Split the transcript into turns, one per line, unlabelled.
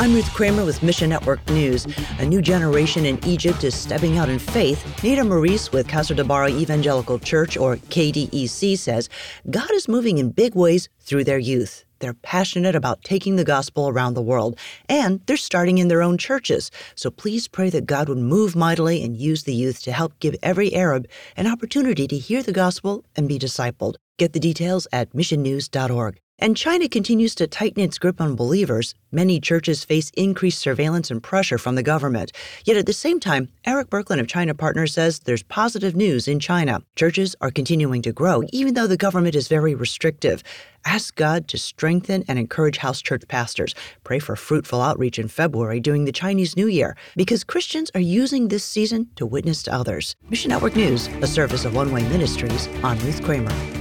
I'm Ruth Kramer with Mission Network News. A new generation in Egypt is stepping out in faith. Nita Maurice with Casa de Barra Evangelical Church, or KDEC, says God is moving in big ways through their youth. They're passionate about taking the gospel around the world, and they're starting in their own churches. So please pray that God would move mightily and use the youth to help give every Arab an opportunity to hear the gospel and be discipled. Get the details at missionnews.org. And China continues to tighten its grip on believers. Many churches face increased surveillance and pressure from the government. Yet at the same time, Eric Berkland of China Partners says there's positive news in China. Churches are continuing to grow, even though the government is very restrictive. Ask God to strengthen and encourage house church pastors. Pray for fruitful outreach in February during the Chinese New Year, because Christians are using this season to witness to others. Mission Network News, a service of One Way Ministries. I'm Ruth Kramer.